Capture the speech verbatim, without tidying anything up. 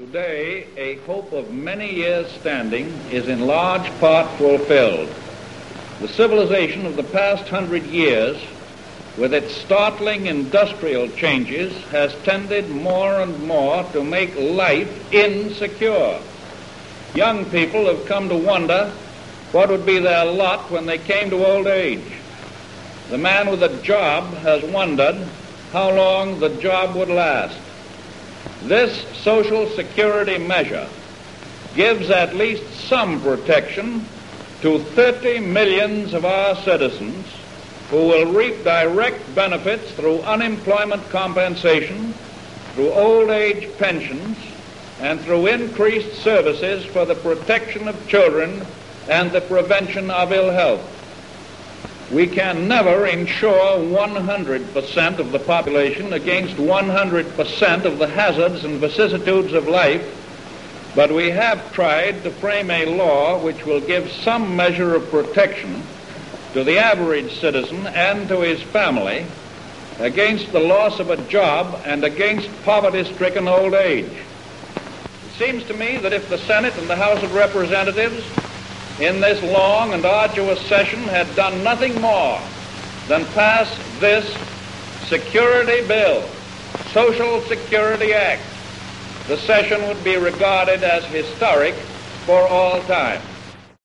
Today, a hope of many years' standing is in large part fulfilled. The civilization of the past hundred years, with its startling industrial changes, has tended more and more to make life insecure. Young people have come to wonder what would be their lot when they came to old age. The man with a job has wondered how long the job would last. This Social Security measure gives at least some protection to thirty millions of our citizens who will reap direct benefits through unemployment compensation, through old age pensions, and through increased services for the protection of children and the prevention of ill health. We can never insure one hundred percent of the population against one hundred percent of the hazards and vicissitudes of life, but we have tried to frame a law which will give some measure of protection to the average citizen and to his family against the loss of a job and against poverty-stricken old age. It seems to me that if the Senate and the House of Representatives in this long and arduous session had done nothing more than pass this security bill, Social Security Act, the session would be regarded as historic for all time.